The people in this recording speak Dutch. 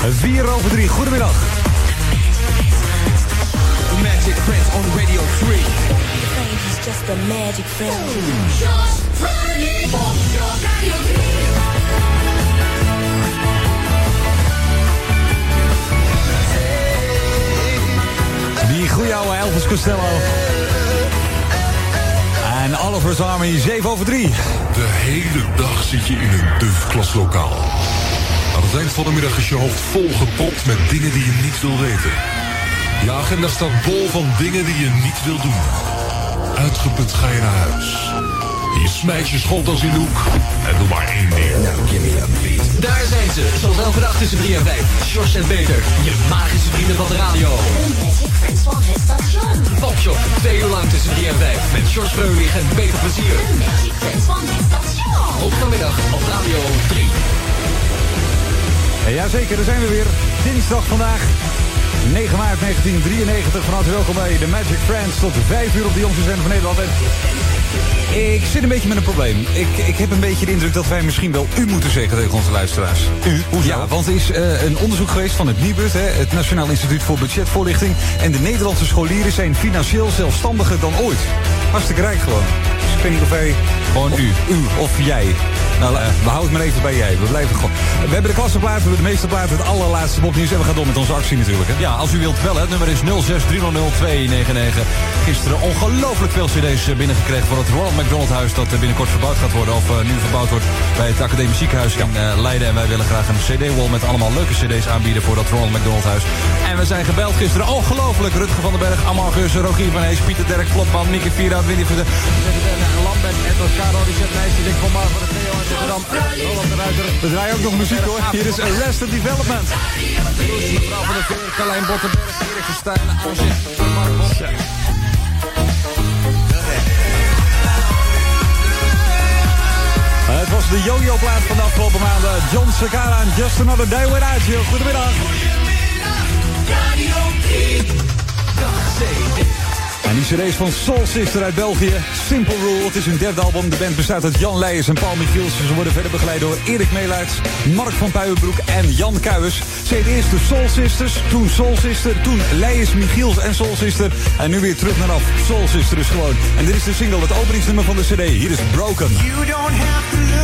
4:03, goedemiddag. Magic Prince on Radio 3. He's just a magic friend. Just Friday op Radio 3. Die goeie ouwe Elvis Costello. En Oliver's Army, 7:03. De hele dag zit je in een duf klaslokaal. Aan het eind van de middag is je hoofd vol gepropt met dingen die je niet wil weten. Je agenda staat bol van dingen die je niet wil doen. Uitgeput ga je naar huis. Je smijt je schooltas in de hoek en doe maar één ding. Daar zijn ze, zoals elke dag tussen 3 en 5. Sjors en Peter, je magische vrienden van de radio. De Magic Friends van het station. Popshop, 2 uur lang tussen 3 en 5. Met Sjors Freulich en Peter Plezier. De Magic Friends van het station. Op vanmiddag op Radio 3. Jazeker, daar zijn we weer. Dinsdag vandaag. 9 maart 1993, van harte welkom bij de Magic Friends tot 5 uur op de jongste zender van Nederland. En ik zit een beetje met een probleem. Ik heb een beetje de indruk dat wij misschien wel u moeten zeggen tegen onze luisteraars. U? Hoezo? Ja, want er is een onderzoek geweest van het NIBUD, het Nationaal Instituut voor Budgetvoorlichting. En de Nederlandse scholieren zijn financieel zelfstandiger dan ooit. Hartstikke rijk gewoon. Dus ik weet niet of wij... Gewoon u of jij. Nou, we houden het maar even bij jij. We blijven gewoon... We hebben de klassenplaat, we hebben de meeste plaat, het allerlaatste popnieuws. En we gaan door met onze actie natuurlijk. Hè? Ja, als u wilt bellen, het nummer is 06-300-299. Gisteren ongelooflijk veel cd's binnengekregen voor het Ronald McDonald Huis dat binnenkort verbouwd gaat worden. Of nu verbouwd wordt bij het Academisch Ziekenhuis in Leiden. En wij willen graag een cd-wall met allemaal leuke cd's aanbieden voor dat Ronald McDonald Huis. En we zijn gebeld gisteren. Ongelooflijk. Rutger van den Berg, Amal Geuze, Rogier van Hees, Pieter Derk, Plopman, Mieke Vierhout, Winnie van de Lambert, Edward Caro, Richard Nijs, Dick van Maar van de Theo en Rotterdam. Roland de Ruiter. We draaien ook nog muziek hoor. Hier is Arrested Development. Mevrouw van der Veer, Carlijn Bottenberg, Erik Verstijn, Ozit, Mark Bos. Het was de yo-yo-plaat van de afgelopen maanden. John Cicala en Just Another Day Without You. Goedemiddag. Radio 3. En die cd is van Soul Sister uit België. Simple Rule, het is hun derde album. De band bestaat uit Jan Leijers en Paul Michiels. Ze worden verder begeleid door Erik Meelaerts, Mark van Puijenbroek en Jan Kuijers. Ze heette eerst de Soul Sisters, toen Soul Sister, toen Leijers, Michiels en Soul Sister. En nu weer terug naar af. Soul Sister is gewoon. En dit is de single, het openingsnummer van de cd. Hier is Broken. You don't have to